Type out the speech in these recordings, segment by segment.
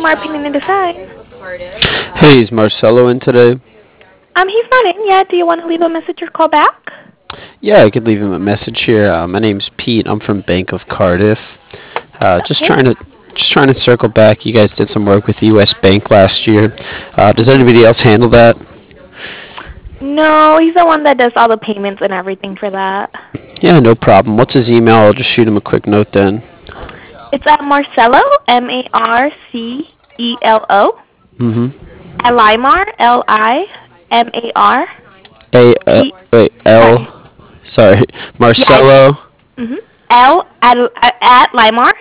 Lamar Painting and Design. Hey, is Marcelo in today? He's not in yet. Do you want to leave a message or call back? Yeah, I could leave him a message here. My name's Pete. I'm from Bank of Cardiff. Just Okay. trying to circle back. You guys did some work with U.S. Bank last year. Does anybody else handle that? No, he's the one that does all the payments and everything for that. Yeah, no problem. What's his email? I'll just shoot him a quick note then. It's at Marcelo, Marcelo, Mm-hmm. at Limar, Limar, Wait, sorry. sorry, Yeah, Marcelo. mm-hmm. L at Limar,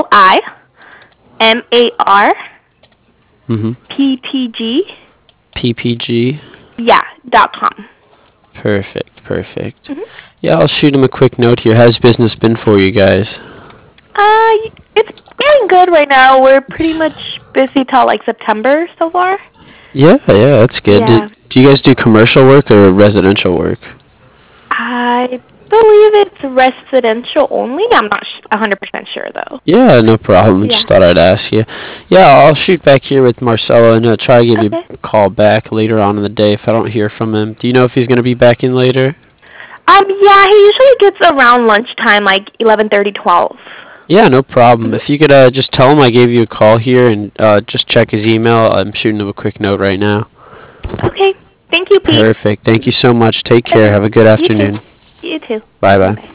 Mm-hmm. LIMARPTG, PPG. yeah, .com. Perfect. Mm-hmm. Yeah, I'll shoot him a quick note here. How's business been for you guys? It's going good right now. We're pretty much busy till like September so far. Yeah, that's good. Yeah. Do you guys do commercial work or residential work? I believe it's residential only. I'm not 100% sure though. Yeah, no problem. Yeah. Just thought I'd ask you. Yeah, I'll shoot back here with Marcelo and try to give you Okay. a call back later on in the day if I don't hear from him. Do you know if he's going to be back in later? Yeah, he usually gets around lunchtime, like 11:30, 12. Yeah, no problem. Mhm. If you could just tell him I gave you a call here and just check his email. I'm shooting him a quick note right now. Okay. Thank you, Pete. Perfect. Thank you so much. Take care. Okay. Have a good You too. afternoon. You too. Bye bye. Bye.